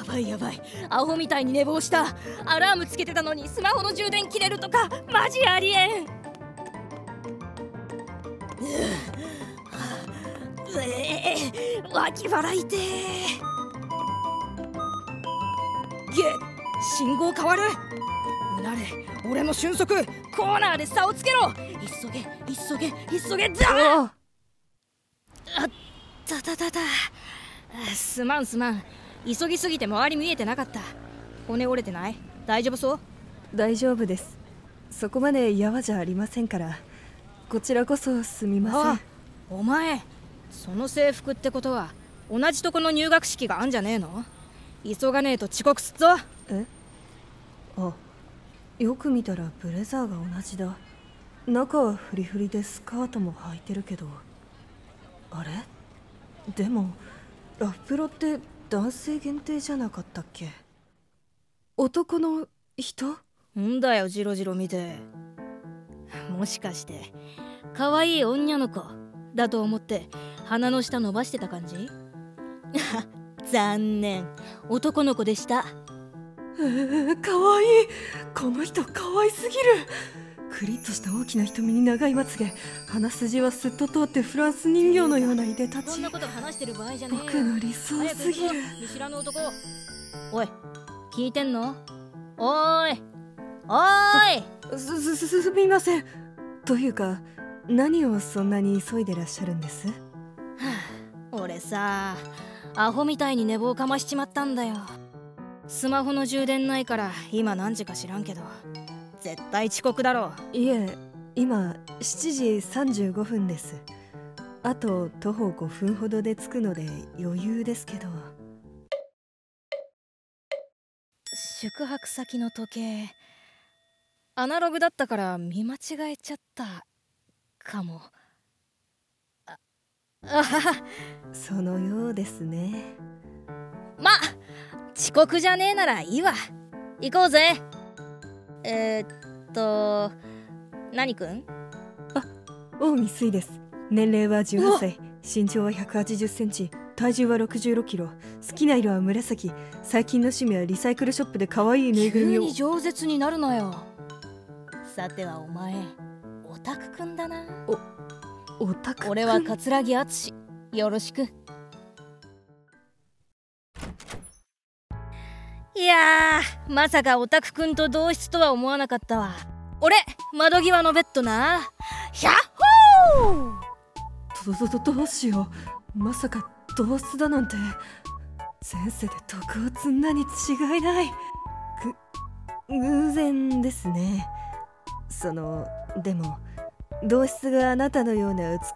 ばいやばい、アホみたいに寝坊した。アラームつけてたのにスマホの充電切れるとかマジありえん。脇腹痛え。信号変わる。うなれ俺の俊足、コーナーで差をつけろ。急げ急げ急げだ。あったたたた。すまん急ぎすぎて周り見えてなかった。骨折れてない？大丈夫そう？ 大丈夫です。そこまでやわじゃありませんから。こちらこそすみません。 あ、お前その制服ってことは同じとこの入学式があんじゃねえの？急がねえと遅刻すっぞ。 え？あ、よく見たらブレザーが同じだ。中はフリフリでスカートも履いてるけど。あれ？でもラフプロって男性限定じゃなかったっけ？男の人？ んだよジロジロ見て。もしかして可愛い女の子だと思って鼻の下伸ばしてた感じ？残念、男の子でした。 かわいい。この人かわいすぎる。クリッとした大きな瞳に長いまつげ、鼻筋はすっと通ってフランス人形のようないでたち。 そんなこと話してる場合じゃねえよ。 僕の理想すぎる。 見知らぬ男。おい聞いてんの？おーいおーい。 すみません。というか何をそんなに急いでらっしゃるんです？はあ、俺さアホみたいに寝坊かましちまったんだよ。スマホの充電ないから今何時か知らんけど絶対遅刻だろ。 いえ、今7時35分です。あと徒歩5分ほどで着くので余裕ですけど。 宿泊先の時計アナログだったから見間違えちゃったかも。あはは。 そのようですね。 ま、遅刻じゃねえならいいわ。行こうぜ。何くん？ 近江水です。年齢は18歳、身長は180センチ、体重は66キロ。好きな色は紫。最近の趣味はリサイクルショップで可愛いぬいぐるみを。 急に饒舌になるなよ。さてはお前オタクくんだな。 オタクくん？ 俺は桂木敦。よろしく。いやー、まさかオタクくんと同室とは思わなかったわ。俺窓際のベッドな。ヒャッホー。 どうしよう。まさか同室だなんて。前世で毒を積んだに違いない。偶然ですね。でも同室があなたのような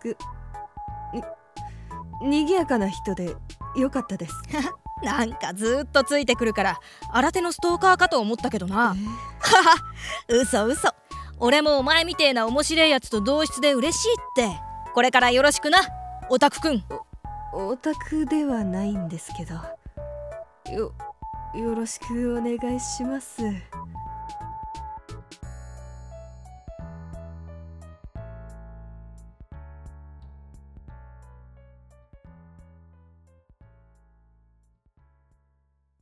にぎやかな人でよかったです。 なんかずっとついてくるから新手のストーカーかと思ったけどな。はは、嘘。俺もお前みてえな面白いやつと同室で嬉しいって。これからよろしくなオタクくん。 オタクではないんですけど、よろしくお願いします。